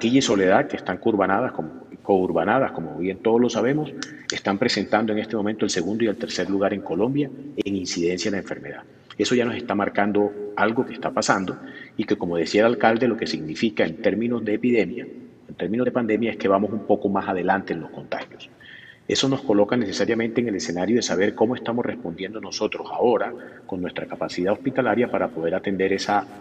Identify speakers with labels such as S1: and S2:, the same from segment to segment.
S1: Barranquilla y Soledad, que están courbanadas, como bien todos lo sabemos, están presentando en este momento el segundo y el tercer lugar en Colombia en incidencia de la enfermedad. Eso ya nos está marcando algo que está pasando y que, como decía el alcalde, lo que significa en términos de epidemia, en términos de pandemia, es que vamos un poco más adelante en los contagios. Eso nos coloca necesariamente en el escenario de saber cómo estamos respondiendo nosotros ahora con nuestra capacidad hospitalaria para poder atender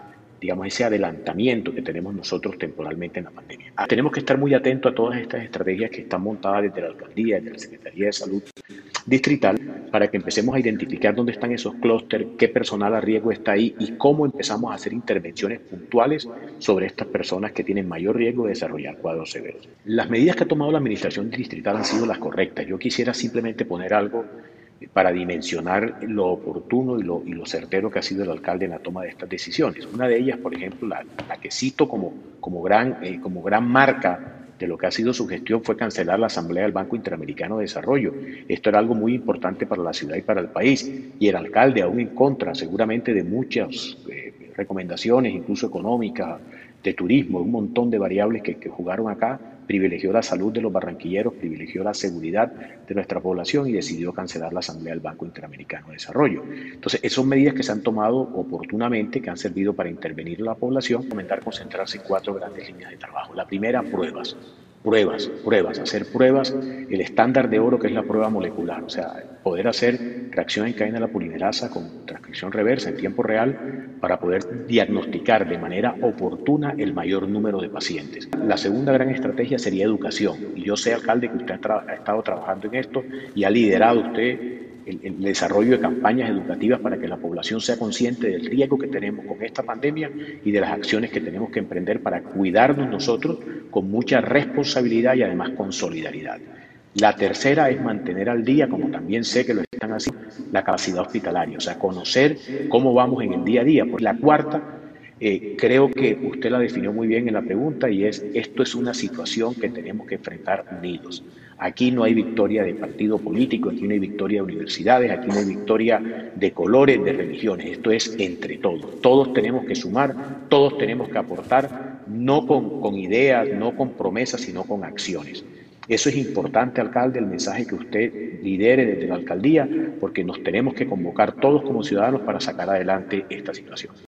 S1: ese adelantamiento que tenemos nosotros temporalmente en la pandemia. Tenemos que estar muy atentos a todas estas estrategias que están montadas desde la alcaldía, desde la Secretaría de Salud distrital, para que empecemos a identificar dónde están esos clústeres, qué personal a riesgo está ahí y cómo empezamos a hacer intervenciones puntuales sobre estas personas que tienen mayor riesgo de desarrollar cuadros severos. Las medidas que ha tomado la administración distrital han sido las correctas. Yo quisiera simplemente poner algo para dimensionar lo oportuno y lo certero que ha sido el alcalde en la toma de estas decisiones. Una de ellas, por ejemplo, la que cito como gran marca de lo que ha sido su gestión, fue cancelar la Asamblea del Banco Interamericano de Desarrollo. Esto era algo muy importante para la ciudad y para el país. Y el alcalde, aún en contra seguramente de muchas recomendaciones, incluso económicas, de turismo, un montón de variables que jugaron acá, privilegió la salud de los barranquilleros, privilegió la seguridad de nuestra población y decidió cancelar la Asamblea del Banco Interamericano de Desarrollo. Entonces, esas son medidas que se han tomado oportunamente, que han servido para intervenir en la población, comentar, concentrarse en 4 grandes líneas de trabajo. La primera, pruebas. Hacer pruebas, el estándar de oro que es la prueba molecular, o sea, poder hacer reacción en cadena de la polimerasa con transcripción reversa en tiempo real para poder diagnosticar de manera oportuna el mayor número de pacientes. La segunda gran estrategia sería educación, y yo sé, alcalde, que usted ha estado trabajando en esto y ha liderado usted el desarrollo de campañas educativas para que la población sea consciente del riesgo que tenemos con esta pandemia y de las acciones que tenemos que emprender para cuidarnos nosotros con mucha responsabilidad y además con solidaridad. La tercera es mantener al día, como también sé que lo están haciendo, la capacidad hospitalaria, o sea, conocer cómo vamos en el día a día. Por la cuarta, creo que usted la definió muy bien en la pregunta y esto es una situación que tenemos que enfrentar unidos. Aquí no hay victoria de partido político, aquí no hay victoria de universidades, aquí no hay victoria de colores, de religiones. Esto es entre todos. Todos tenemos que sumar, todos tenemos que aportar, no con ideas, no con promesas, sino con acciones. Eso es importante, alcalde, el mensaje que usted lidere desde la alcaldía, porque nos tenemos que convocar todos como ciudadanos para sacar adelante esta situación.